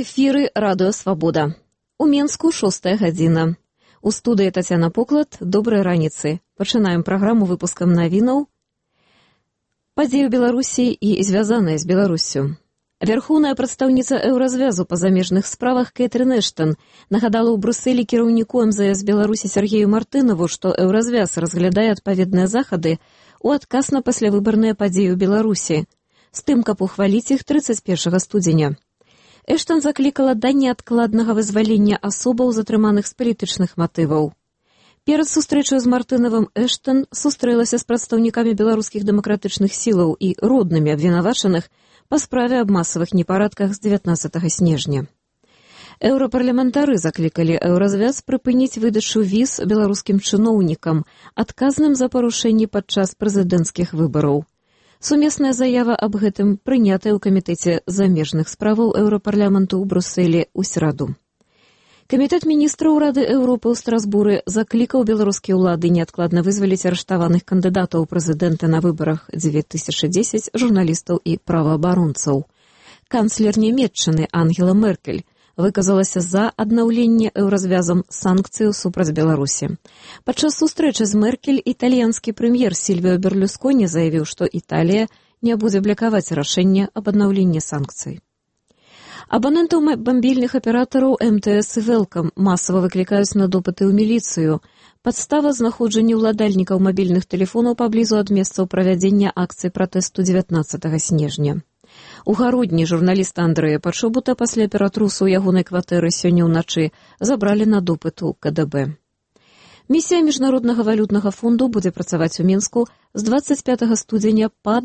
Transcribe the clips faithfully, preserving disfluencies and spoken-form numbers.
эфіры радыё «Свабода». У Менску шостая гадзіна. У студыі Тацяна Поклад. Добрай раніцы. Пачынаем праграму выпускам навінаў. Падзеі ў Беларусі і звязаныя з Беларуссю. Вярхоўная прадстаўніца Еўразвязу па замежных справах Кэтрин Эштон нагадала ў Брюсселі кіраўніку эм зэ эс Беларусі Сергею Мартынаву, што Еўразвяз разглядае адпаведныя захады у адказ на паслявыбарныя падзеі ў Беларусі, з тым, каб ухваліць іх трыццаць першага студзеня. Эштон заклікала да неадкладнага вызвалення асобаў, затрыманых з палітычных матываў. Перад сустрэчаю з Мартынавым Эштон сустрэлася з прадстаўнікамі беларускіх дэмакратычных сілаў і роднымі абвінавачаных па справе аб масавых непарадках з дзевятнаццатага снежня. Еўрапарламентары заклікалі Еўразвяз прыпыніць выдачу віз беларускім чыноўнікам, адказным за парушэнні падчас прэзідэнцкіх выбараў. Сумесная заява аб гэтым прынятая ў камітэце замежных справаў Еўрапарламенту ў Брюсселі ў сераду. Камітэт міністраў Рады Еўропы ў Страсбуры заклікаў беларускія ўлады неадкладна вызваліць арыштаваных кандыдатаў у прэзідэнта на выбарах дзве тысячы дзесяць, журналістаў і праваабаронцаў. Канцлер Нямецчыны Ангела Меркель выказалася за аднаўленне Еўразвязам санкцыяў супраць Беларусі. Падчас сустрэчы з Меркель італьянскі прэм'ер Сільвіо Берлюсконі заявіў, што Італія не будзе блакаваць рашэнне аб аднаўленні санкцый. Абанентаў мабільных аператараў эм тэ эс і Велкам масава выклікаюць на допыты ў міліцыю. Падстава знаходжання ўладальнікаў мабільных тэлефонаў паблізу ад месцаў правядзення акцыі пратэсту дзевятнаццатага снежня. У Гародні журналіста Андрэя Пачобута пасля ператрусу ў ягонай кватэры сёння ўначы забралі на допыт у ка дэ бэ. Місія Міжнароднага валютнага фонду будзе працаваць у Менску з дваццаць пятага студзеня па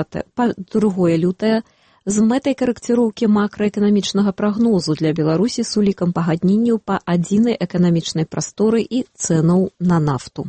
другое лютае з мэтай карэкціроўкі макраэканамічнага прагнозу для Беларусі з улікам пагадненняў па адзінай эканамічнай прасторы і цэнаў на нафту.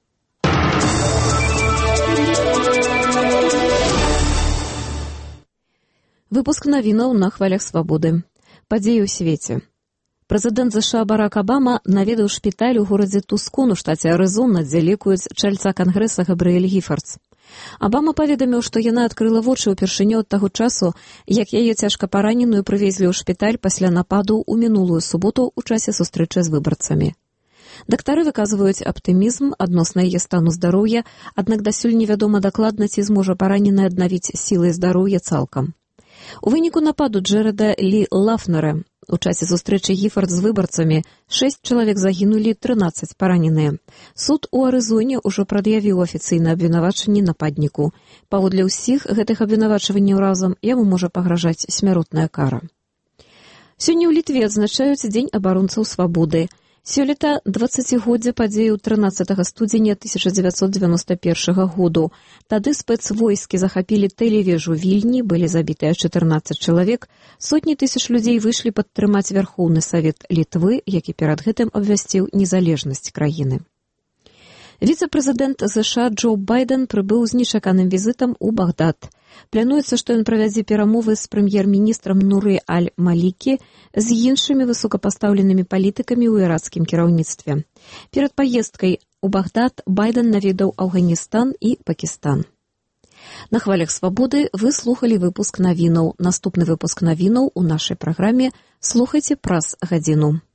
Выпуск навінаў на хвалях свабоды. Падзеі ў свеце. Прэзідэнт ЗША Барак Абама наведаў шпіталь у горадзе Тускон у штаце Арызона, дзе лекуюць чальца кангрэса Габрыэль Гіфардс. Абама паведаміў, што яна адкрыла вочы ўпершыню ад таго часу, як яе цяжка параненую прывезлі ў шпіталь пасля нападу ў мінулую суботу ў часе сустрэчы з выбарцамі. Дактары выказваюць аптымізм адносна яе стану здароўя, аднак дасюль невядома дакладна, ці зможа параненая аднавіць сілы здароўя цалкам. У выніку нападу Джэрэда Лі Лафнера у часе сустрэчы Гіфард з выбарцамі шэсць чалавек загінулі, трынаццаць параненыя. Суд у Арызоне ўжо прад'явіў афіцыйнае абвінавачанне нападніку. Паводле ўсіх гэтых абвінавачванняў разам яму можа пагражаць смяротная кара. Сёння ў Літве адзначаюць Дзень абаронцаў свабоды. Сёлета дваццацігоддзе падзеяў трынаццатага студзеня тысяча дзевяцьсот дзевяноста першага году. Тады спецвойскі захапілі тэлевежу Вільні, былі забітыя чатырнаццаць чалавек, сотні тысяч людзей выйшлі падтрымаць Вярхоўны Савет Літвы, які перад гэтым абвясціў незалежнасць краіны. Віцэ-прэзідэнт ЗША Джо Байден прыбыў з нечаканым візітам у Багдад. Плануецца, што ён правядзе перамовы з прэм'ер-міністрам Нуры Аль-Малікі з іншымі высокапастаўленымі палітыкамі ў ірацкім кіраўніцтве. Перад паездкай у Багдад Байден наведаў Афганістан і Пакістан. На хвалях свабоды вы слухалі выпуск навінаў. Наступны выпуск навінаў у нашай праграме слухайце праз гадзіну.